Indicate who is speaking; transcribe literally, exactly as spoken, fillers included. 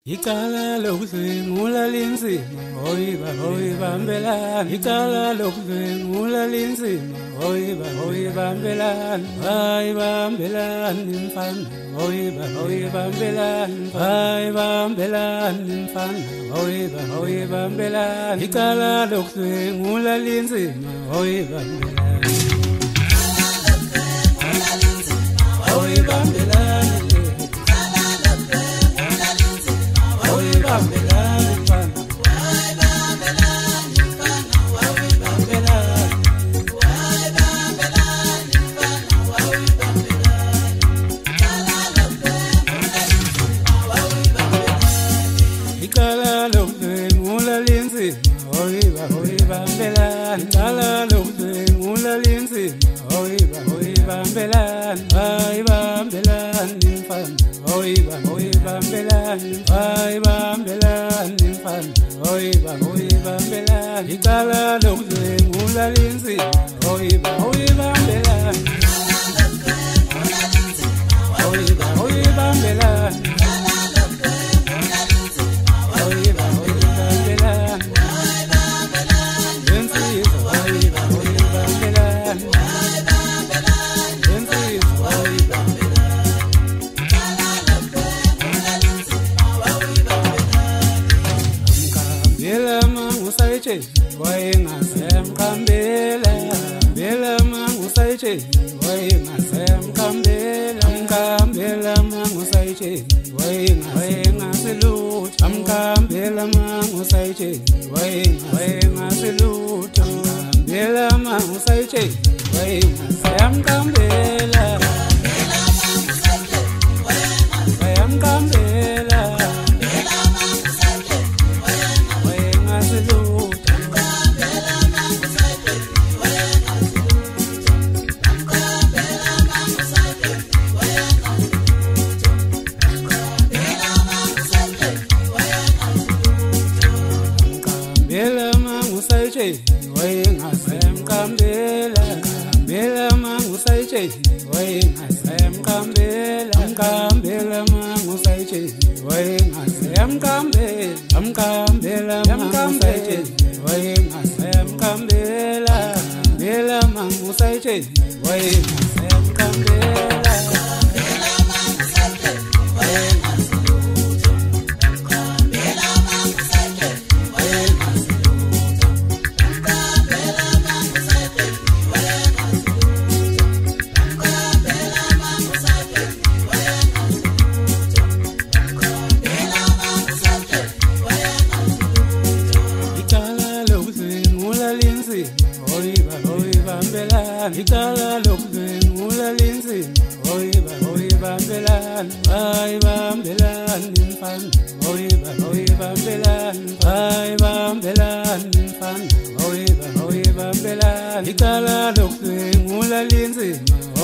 Speaker 1: Icala lokuzingula linsima hoyiba hoyiba mbelani icala lokuzingula linsima hoyiba hoyiba mbelani hayiba mbelani mfana hoyiba hoyiba mbelani hayiba mbelani mfana hoyiba hoyiba mbelani icala lokuzingula linsima hoyiba mbelani hoyiba mbelani Icala lokuzingula linsima hoyiba hoyiba mbelani icala lokuzingula linsima hoyiba hoyiba mbelani hayiba mbelani mfana hoyiba hoyiba mbelani hayiba mbelani mfana hoyiba hoyiba mbelani icala lokuzingula linsima hoyiba hoyiba mbelani hoyiba hoyiba mbelani Wayengasemkambela bela mangusayithe wayengasemkambela mkambela mangusayithe wayengaselutho amkambela mangusayithe wayengaselutho bela mangusayithe wayengasemkambela wayengasemkambela kambela mangusayithe wayengasemkambela mkambela mangusayithe wayengasemkambela amkambela mangusayithe wayengasemkambela kambela mangusayithe wayengasemkambela Icala lokuzingula linsima hoyiba hoyiba mbelani hayiba mbelani mfana hoyiba hoyiba mbelani hayiba mbelani mfana hoyiba hoyiba mbelani icala lokuzingula linsima